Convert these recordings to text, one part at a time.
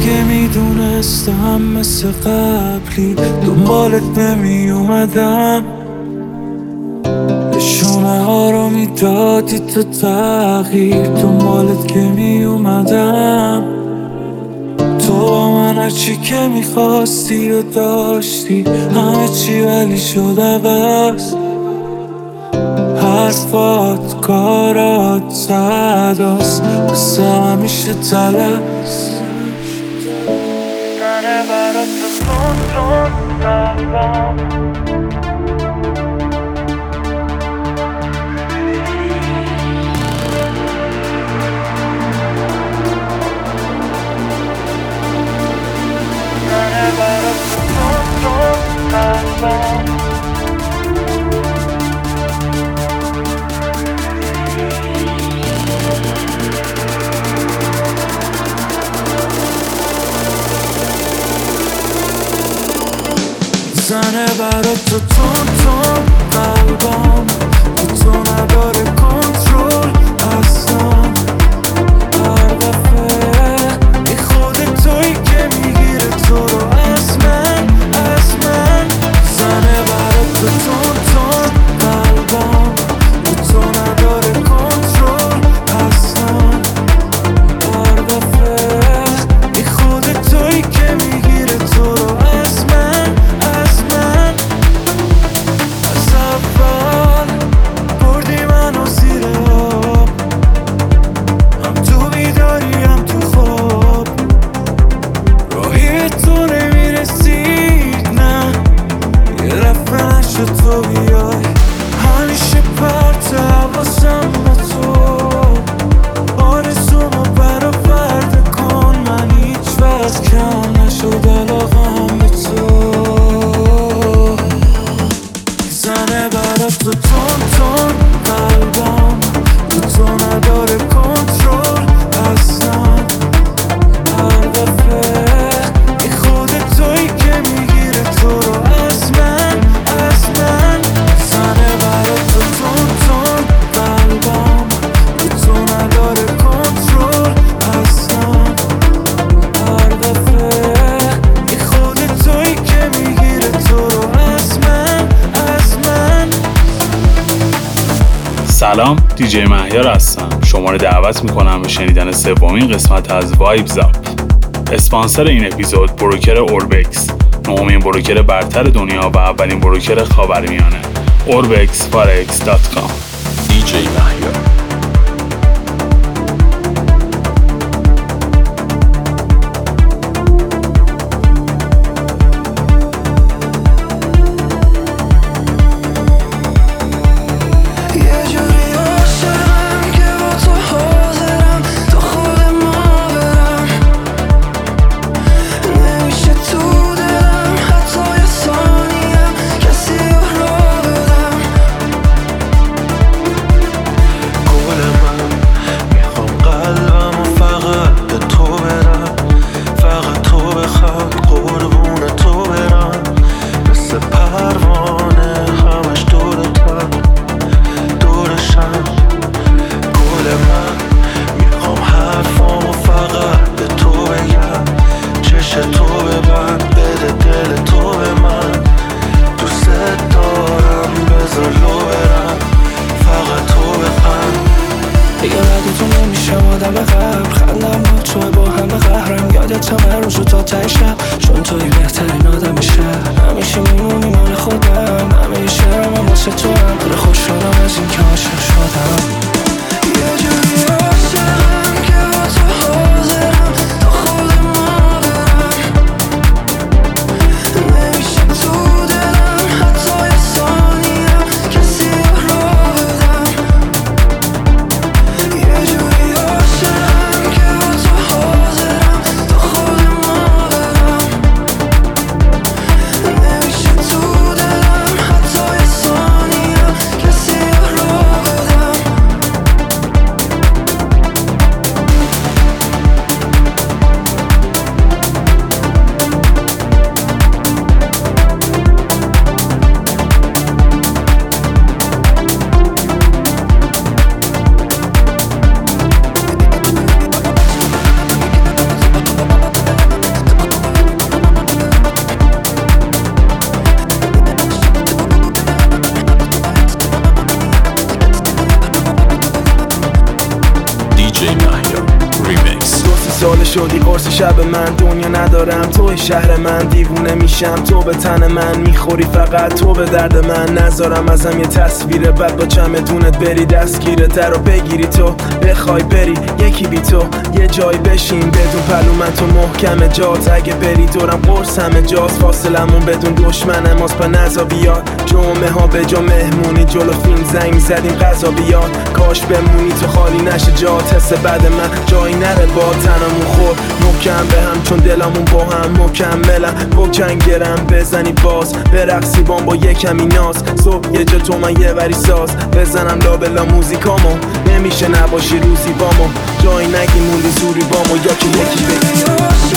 اگه میدونستم مثل قبلی دنبالت نمی اومدم، نشونه ها رو میدادی تو تغییر، دنبالت که می اومدم. تو با من هرچی که میخواستی و داشتی، همه چی ولی شد عوض. حرفات، کارات، صداست مثل همیشه تلس. زنه برات تون تون قلبم، زنه برات تون تون قلبم. زنه برات تو تون تون قلبم، تو نداره کنترل اصلا. هر دفعه ای خودت تویی که میگیره تو رو از من. زنه برات تو تون تون قلبم، تو نداره کنترل اصلا. هر دفعه ای خودت تویی که میگیره تو رو از من. بردی منو زیر آب، هم تو بیداری هم تو خواب. راهی تو نمیرسید نه، یه دفعه نشد تو بیای. همیشه پرت حواسم به تو، آرزومو برآورده کن. من هیچ وقت کم نشد علاقم به تو. زنه برات تو تون تون قلبم، تو نداره کنترل اصلا. هر دفعه ای خودت تویی که میگیره تو رو از من. زنه برات تو تون تون قلبم، تو نداره کنترل اصلا. هر دفعه ای خودت تویی که میگیره تو رو از من. سلام، دیجی مهیار هستم. شما رو دعوت میکنم به شنیدن سومین قسمت از وایبز آپ. اسپانسر این اپیزود بروکر اوربکس، نهمین بروکر برتر دنیا و اولین بروکر خاورمیانه. orbexforex.com. دیجی مهیار. مهیار ریمیکس. 2 سال شدی قرص شب من، دنیا ندارم توی شهر من، دیوونه میشم تو به تن من میخوری، فقط تو به درد من. نذارم ازم یه تصویر بد با چمدونت بری دستگیره در رو بگیری، تو بخوای بری یکی بی تو یه جای بشین بدون پلو من، تو محکم جات اگه بری دورم قرص همه جاست، فاصلمون بدون دشمن ماست پا نزا بیاد، جمعه ها به جا مهمونی جلو فیلم زنگ زدیم غذا بیاد، کاش بمونی تو خالی نشه جات، حس بعد من جایی نره با تنمون خور محکم به هم چون دلمون با هم مکملم، با جنگرم بزنی باز برقصی بام با یه کمی ناز، صبح یه جا تو من یه وری ساز بزنم لابلا موزیکامو، نمیشه نباشی روزی بامو، جایی نگی موندی زوری بامو یا که یکی بگی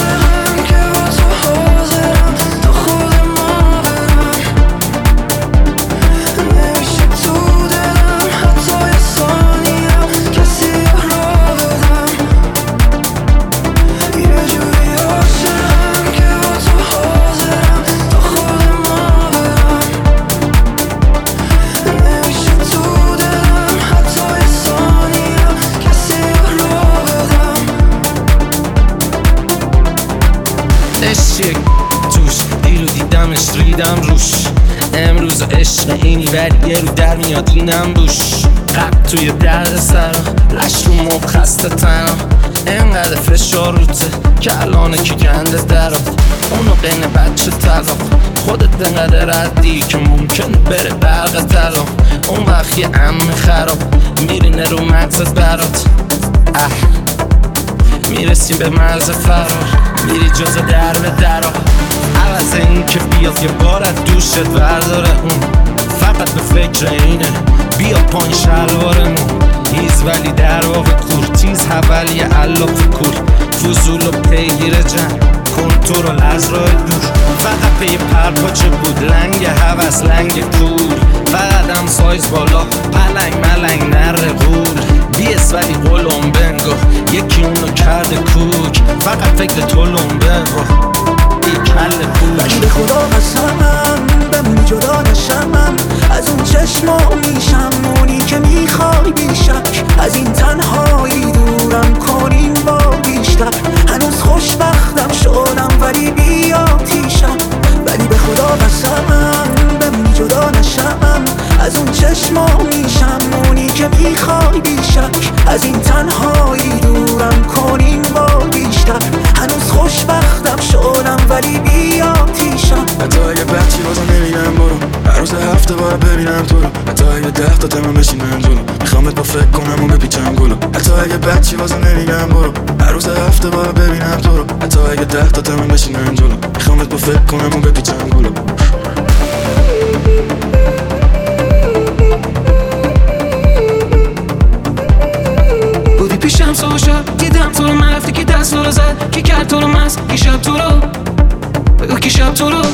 توش دیرو دیدمش ریدم روش، امروز عشق اینی ولی یه رو در میاد اینم بوش، قب توی درد سرم لش رو مب خسته تنم، انقدر فشار روته که الانه که گنده درات، اونو قینه بچه طلاق خودت انقدر ردی که ممکن بره برق طلا، اون وقت یه عمه خراب میرینه رو مغزت برات، میرسیم به مرز فرار، میری جز در به درا، عوض این که بیاد یه بار از دوشت برداره، اون فقط به فکر اینه بیا پایین شلوارمون، هیز ولی در واقع کور، تیز حولی علاف کور، فضول و پیگیر جنگ کنترل از راه دور، فقط پی پرپاچه بود لنگ حوث لنگ کور، فقط هم سایز بالا پلنگ ملنگ نره غول، بیس ولی قلم بنگو یکی اونو کرده کوک، فقط فکر تو لنبنگو ای کل پوک، ولی به خدا قسمم بمونی جدا نشمم از اون چشما میشم اونی که میخوای بیشک، از این تنهایی دورم کنیم با بیشتر، هنوز خوشبختم شدم ولی بی آتیشم، ولی به خدا قسمم بمونی جدا نشمم از اون چشما میشم اونی که میخوای بیشک، از این تنهایی دورم کنیم با بیشتر، هنوز خوشبختم شدم ولی بی آتیشم، حتی اگه بچی بازم نمیگم برو، هر روز هفته باید ببینم تو رو، حتی اگه 10 تا تمام بشینم جلو، میخوامت با فکر کنم و بپیچم گلو، حتی اگه بچی بازم نمیگم برو، هر روز هفته باید ببینم تو رو، حتی اگه 10 تا تمام بشینم جلو، میخوامت با فکر کنم و بپیچم گلو. بودی پیشم صبح شب دیدم تو رو، من رفتی که دست رو زد کی کرد تو رو مست، کی شب تو رو بگو کی شب تو رو،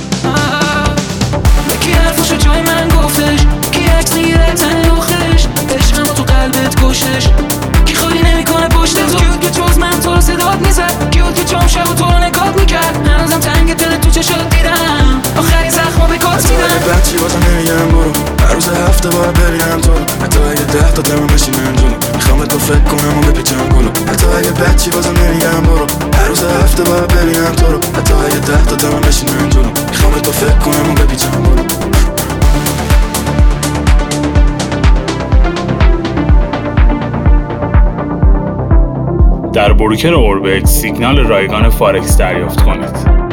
کی حرفشو جای من گفتش، کی عکس میگیره تن لخش، عشقم با تو قلبت کشش، کی خالی نمیکنه پشت تو، کی بود که جز من تو رو صدات میزد، کی بود که جام شب و تو رو نگات میکرد، هنوزم تنگ دل تو چشات دیدم آخرین زخمو به کات میدم، حتی اگه بچی بازم نمیگم برو، هر روز هفته باید ببینم تو رو، حتی اگه 10 تا تمام بشینم جلو، میخوامت با فکر کنم و بپیچم گلو، حتی اگه بچی بازم نمیگم برو، هر روز هفته باید ببینم تو رو، حتی اگه 10 تا تمام بشینم جلو، میخوامت با فکر کنم و بپیچم گلو. در بروکر اوربکس سیگنال رایگان فارکس دریافت کنید.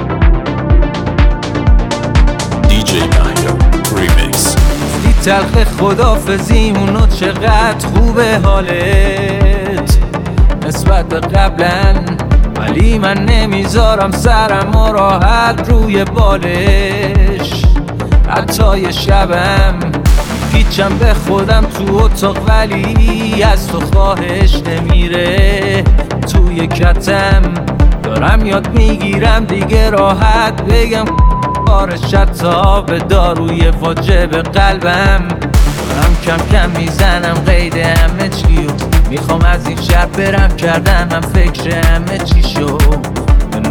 دیجی مهیار ریمیکس. دی تلخ خدافزیمونو چقدر خوبه حالت نسبت به قبلا، ولی من نمیذارم سرم و راحت روی بالش، حتی یه شبم پیچم به خودم تو اتاق ولی از تو خواهش نمیره توی کتم، دارم یاد میگیرم دیگه راحت بگم کارش حتی به داروی واجب قلبم، دارم کم کم میزنم قید همه چیو، میخوام از این شب برم کردن من فکر همه چی شو، به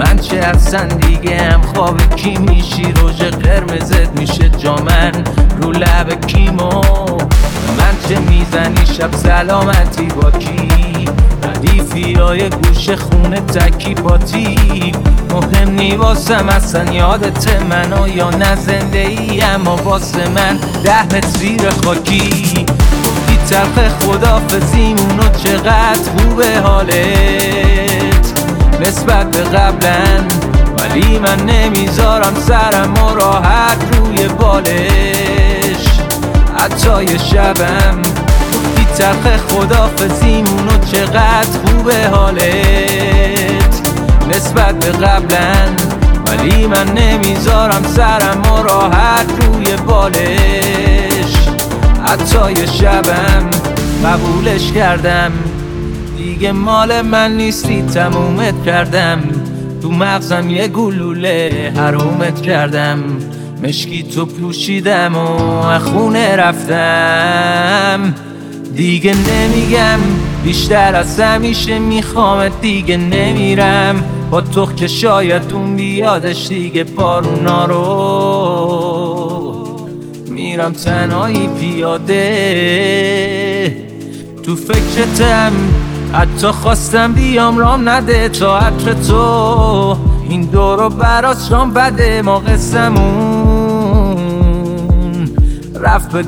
من چه اصلا دیگه هم خواب کی میشی، روژ قرمزت میشه جامن رو لب کیمو. من چه میزنی شب سلامتی با کی، ردیفی های گوش خونه تکی پاتی. مهم نی واسم اصلا یادت منو یا نه زنده ای، اما واسه من 10 متر زیر خاکی. گفتی تلخ خدافزیمونو چقدر خوبه حالت نسبت به قبلن، ولی من نمیذارم سرم و راحت روی بالش حتی یه شبم. گفتی تلخ خدافزیمونو چقدر خوبه حالت نسبت به قبلن، ولی من نمیذارم سرم و راحت روی بالش حتی یه شبم. قبولش کردم دیگه مال من نیستی، تمومت کردم تو مغزم یه گلوله حرومت کردم. مشکی تو پوشیدم و خونه رفتم، دیگه نمیگم بیشتر از همیشه میخوامت، دیگه نمیرم با تو که شاید اون بیادش دیگه بارونا رو. میرم تنهایی پیاده تو فکرتم، حتی خواستم بیام رام نده تا عطر تو این دورو براش رام بده. ما قصمون رفت به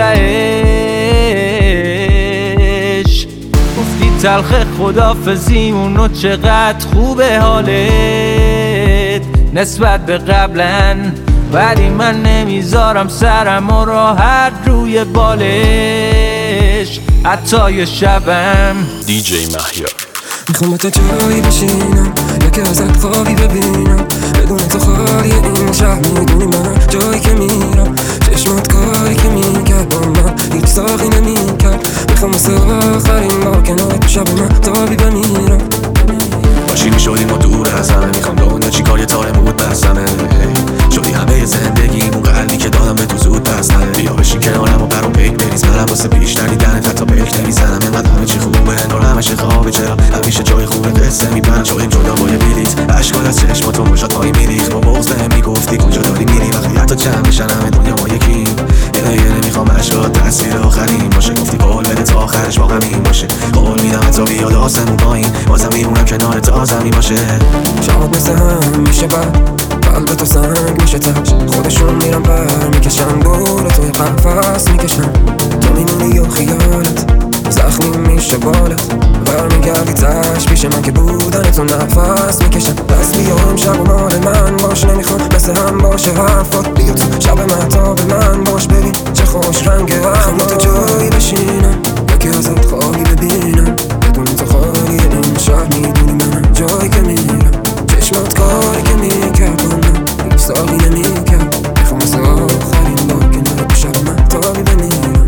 گاتهش، گفتی تلخ خدافزیمونو چقدر خوبه حالت نسبت به قبلن، ولی من نمیذارم سرم و راحت روی بالش حتی یه شبم. DJ مهیار. میخوام تا جایی بشینم یکی ازت خوابی ببینم، بدون تو خالی این شهر میدونی منم جایی که میرم. چشمات کاری که میکرد با من هیچ ساقی نمیکرد، میخوام مثل آخرین بار کنار تو شب من تابی بمیرم. باشی میشدیم و دور از همه، میخوام دنیا چی کار یه تاره مود بستمه. شدی همه زندگی مون قلبی که دادم به تو زود بستنه. بیا بشین کنارم و برام پیک بریز، منم واسه بیشتر دیدنت حتی پیک نمیزنم. اینقدر همه چی خوبه انگار همشه خوابه، چرا همیشه جای خوبه قصه میپرم شدیم جدا با یه بلیت. عشقات از چشماتون باشد پایی میریخ، با بغض بهم میگفتی کجا داری میری، وقتی حتی چند بشن همه دنیا ما یکیم. یه نمیخوام عشقات تاثیر آخرین باشه، گفتی قول بده تا آخرش با غمین باشه. قول میدم حتی بیاد آسمون پایین بازم میمونم کنار تا زمین باشه. شب مثل هم میشه بعد قلب تو سنگ میشه تش، خودشون میرن پر میکشن دور توی قفص میکشن. تو میمونی و خیالت زخمی میشه بالت، برمیگردی تش پیش من که بودن تو نفس میکشن. پس بیا امشب و مال من باش، نمیخوام مثل هم باشه حرفات. بیا تو شب مهتاب من باش، ببین چه خوش رنگ احوال. تو جایی بشینم یکی ازت خوابی ببینم، بدون تو خالی این شهر میدونی منم جایی که میرم. چشمات کاری که میکرد با من هیچ ساقی نمیکرد، میخوام مثل آخرین بار کنار تو شب من تابی بمیرم.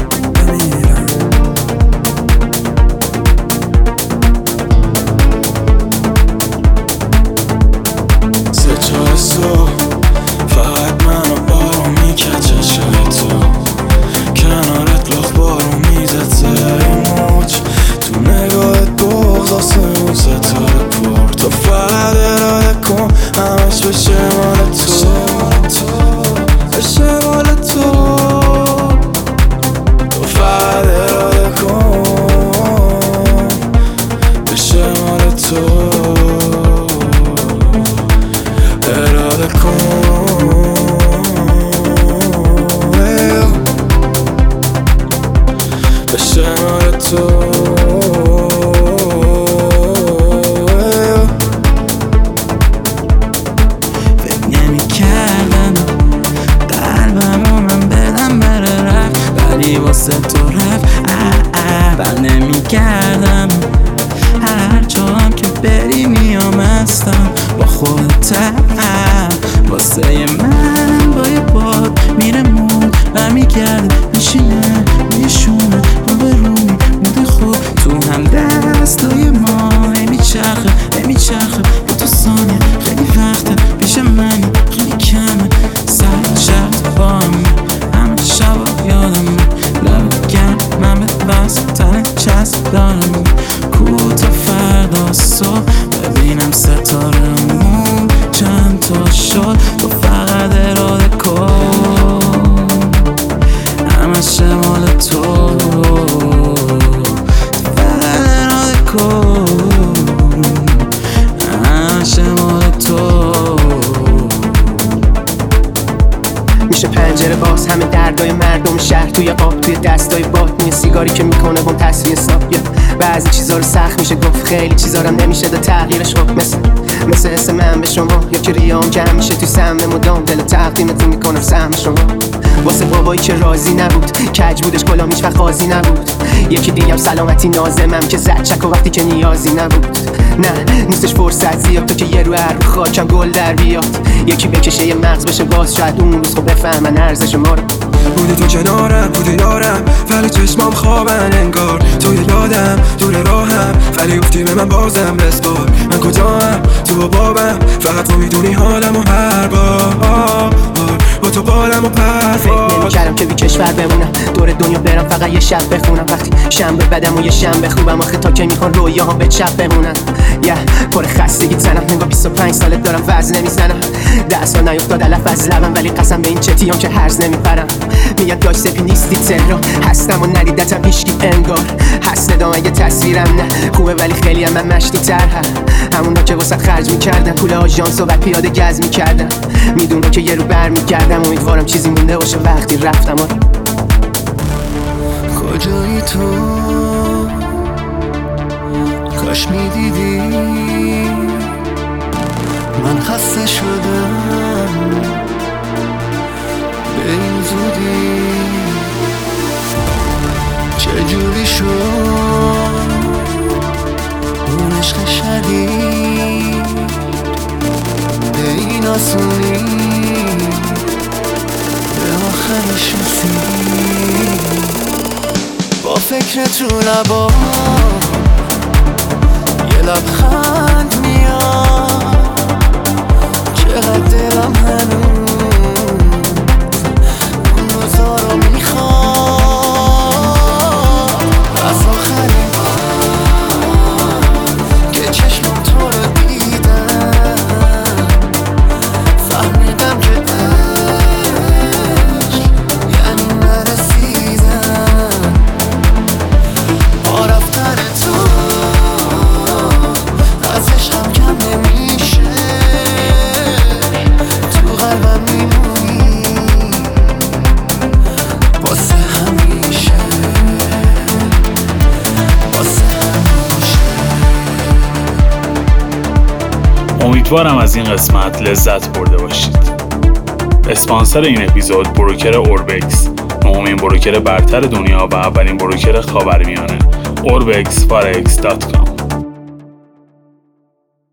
سه چهار صبح فقط منو بارو میکچه شده تو کنارت لاخ بارو میزد سری موج تو نگاهت بغض آسمون ستاره پر. تو فقط اراده کن همش بشه مال تو، بشه مال تو. تو فقط اراده کن بشه مال تو، اراده کن بشه مال تو. واسه تو رفت بر نمی کردم، هر جام که بری میامستم با خودتم. واسه من با یه باد میره مود برمیگرده میشینه میشونه رو به روی مود خوب تو هم دستای ما نمیچرخه با تو ثانیه خیلی وقته پیش منی خیلی کمه. سر شرط با همه شبا یادم لب گرم من به بس تن چسب دارم. کو تا فردا صبح ببینم ستاره مون توی دستای باد سیگاری که میکنه بم تصفیه حساب. بعضی چیزا رو سخت میشه گفت، خیلی چیزا رو نمیشه داد تغییرش. خب مثل حس من به شما، یا که ریام جمع میشه توی سهم مدام. دل تقدیمتون میکنم سهم شما. واسه بابایی که راضی نبود، کج بودش کلام هیچ وقت قاضی نبود. یکی دیگم سلامتی نازمم که زد چک و وقتی که نیازی نبود. نه نیستش فرصت زیاد تو که یه رو خاکم گل در بیاد. یکی بکشه یه مغز بشه باز، شاید اون روز خب بفهمن ارزش ما رو. بودی تو کنارم، بودی یارم، ولی چشمام خوابن انگار. توی یادم دور راهم، ولی گفتی به من بازم بسپار. من کجاام تو و بابم، فقط تو میدونی حالم و هر بار با تو بالم و پرواز. فکر نمی‌کردم که بی کشور بمونم، دور دنیا برم فقط یه شب بخونم. وقتی شنبه بدم و یه شنبه خوبم، آخه تا که میخوان رویاهام به چپ بمونن. پر خستگی تنم، نگاه 25 ساله دارم وزن نمیزنم. 10 سال نیفتاد علف از لبم، ولی قسم به این چتیام که هرز نمیپرم. میاد داشت سپی نیستی تهران، هستم و ندیدتم هیچکی انگار. هست ندام اگه تصویرم نه خوبه، ولی خیلی هم من مشتی تر. همونا که واسه خرج میکردم، پول آژانس و بعد پیاده گز میکردم. میدونم که یه رو بر میکردم، امیدوارم چیزی مونده باشه وقتی رفتم. کجایی تو؟ کاش میدیدی من خسته شدم به این زودی. چجوری شد اون عشق شدید به این آسونی، به آخرش رسید. با فکرت رو لبا یه لبخند میاد، چقدر دلم هنوز اون روزا رو میخواد. از آخرین بار که چشمم تو رو دیدم، فهمیدم که عشق یعنی نرسیدم. با رفتن تو از عشقم کم نمیشه، تو قلبم میمونی واسه همیشه، واسه همیشه. امیدوارم از این قسمت لذت برده باشید. اسپانسر این اپیزود بروکر اوربکس، نهمین بروکر برتر دنیا و اولین بروکر خاورمیانه. orbexforex.com